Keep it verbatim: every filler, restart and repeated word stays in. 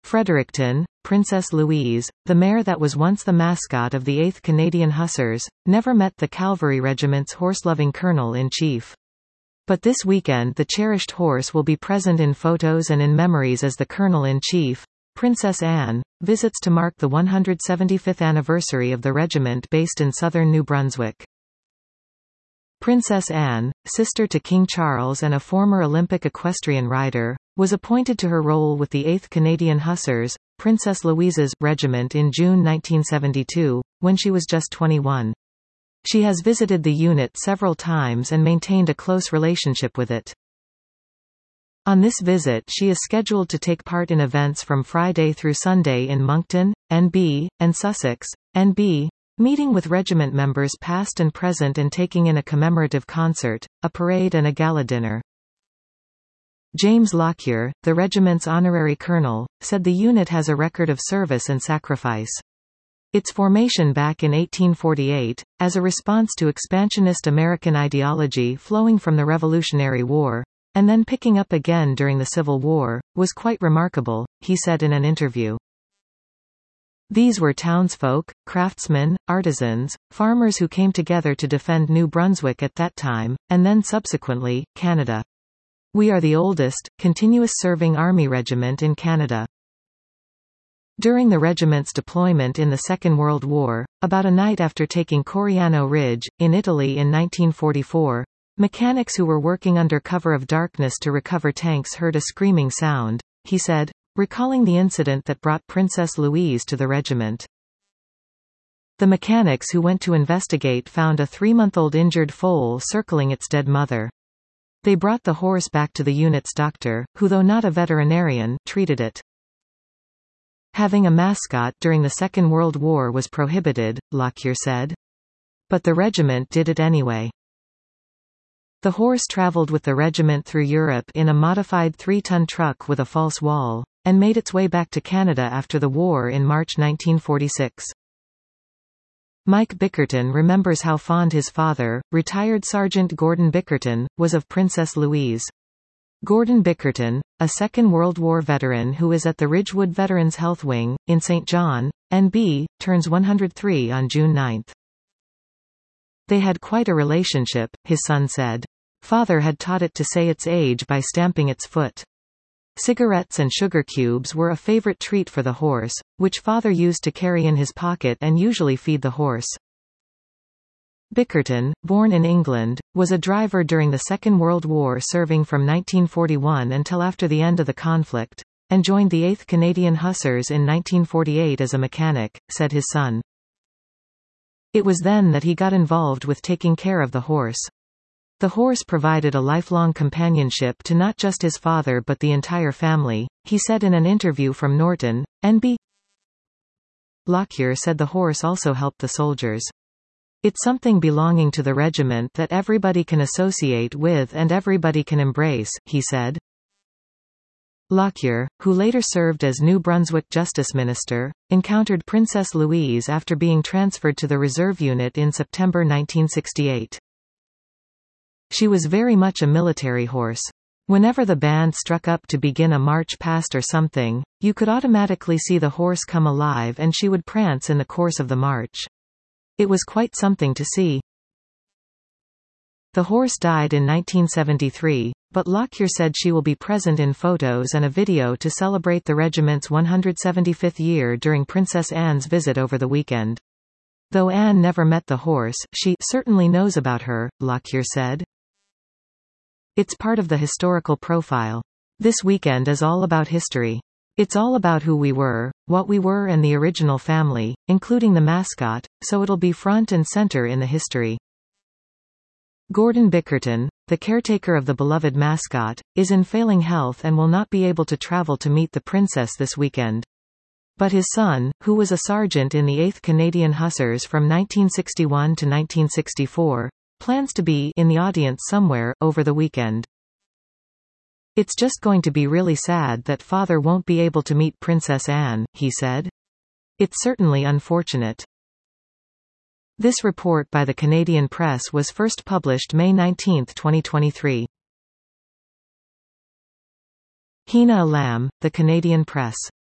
Fredericton, Princess Louise, the mare that was once the mascot of the eighth Canadian Hussars, never met the Cavalry Regiment's horse-loving colonel-in-chief. But this weekend the cherished horse will be present in photos and in memories as the colonel-in-chief, Princess Anne, visits to mark the one hundred seventy-fifth anniversary of the regiment based in southern New Brunswick. Princess Anne, sister to King Charles and a former Olympic equestrian rider, was appointed to her role with the eighth Canadian Hussars, Princess Louise's regiment in June nineteen seventy-two, when she was just twenty-one. She has visited the unit several times and maintained a close relationship with it. On this visit she is scheduled to take part in events from Friday through Sunday in Moncton, N B, and Sussex, N B, meeting with regiment members past and present and taking in a commemorative concert, a parade and a gala dinner. James Lockyer, the regiment's honorary colonel, said the unit has a record of service and sacrifice. Its formation back in eighteen forty-eight, as a response to expansionist American ideology flowing from the Revolutionary War, and then picking up again during the Civil War, was quite remarkable, he said in an interview. These were townsfolk, craftsmen, artisans, farmers who came together to defend New Brunswick at that time, and then subsequently, Canada. We are the oldest, continuous serving army regiment in Canada. During the regiment's deployment in the Second World War, about a night after taking Coriano Ridge, in Italy in nineteen forty-four, mechanics who were working under cover of darkness to recover tanks heard a screaming sound, he said, recalling the incident that brought Princess Louise to the regiment. The mechanics who went to investigate found a three-month-old injured foal circling its dead mother. They brought the horse back to the unit's doctor, who though not a veterinarian, treated it. Having a mascot during the Second World War was prohibited, Lockyer said. But the regiment did it anyway. The horse traveled with the regiment through Europe in a modified three-ton truck with a false wall, and made its way back to Canada after the war in March nineteen forty-six. Mike Bickerton remembers how fond his father, retired Sergeant Gordon Bickerton, was of Princess Louise. Gordon Bickerton, a Second World War veteran who is at the Ridgewood Veterans Health Wing, in Saint John, N B, turns one hundred three on June ninth. They had quite a relationship, his son said. Father had taught it to say its age by stamping its foot. Cigarettes and sugar cubes were a favorite treat for the horse, which father used to carry in his pocket and usually feed the horse. Bickerton, born in England, was a driver during the Second World War, serving from nineteen forty-one until after the end of the conflict, and joined the eighth Canadian Hussars in nineteen forty-eight as a mechanic, said his son. It was then that he got involved with taking care of the horse. The horse provided a lifelong companionship to not just his father but the entire family, he said in an interview from Norton, N B. Lockyer said the horse also helped the soldiers. It's something belonging to the regiment that everybody can associate with and everybody can embrace, he said. Lockyer, who later served as New Brunswick Justice Minister, encountered Princess Louise after being transferred to the reserve unit in September nineteen sixty-eight. She was very much a military horse. Whenever the band struck up to begin a march past or something, you could automatically see the horse come alive and she would prance in the course of the march. It was quite something to see. The horse died in nineteen seventy-three, but Lockyer said she will be present in photos and a video to celebrate the regiment's one hundred seventy-fifth year during Princess Anne's visit over the weekend. Though Anne never met the horse, she certainly knows about her, Lockyer said. It's part of the historical profile. This weekend is all about history. It's all about who we were, what we were and the original family, including the mascot, so it'll be front and center in the history. Gordon Bickerton, the caretaker of the beloved mascot, is in failing health and will not be able to travel to meet the princess this weekend. But his son, who was a sergeant in the eighth Canadian Hussars from nineteen sixty-one to nineteen sixty-four, plans to be in the audience somewhere over the weekend. It's just going to be really sad that father won't be able to meet Princess Anne, he said. It's certainly unfortunate. This report by the Canadian Press was first published May nineteenth twenty twenty-three. Hina Alam, the Canadian Press.